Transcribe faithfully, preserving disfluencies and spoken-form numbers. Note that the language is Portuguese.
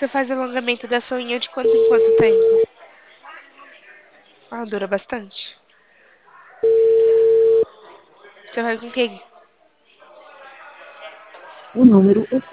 Você faz alongamento da sua unha de quanto em quanto tempo? Ah, dura bastante. Você vai com quem? O número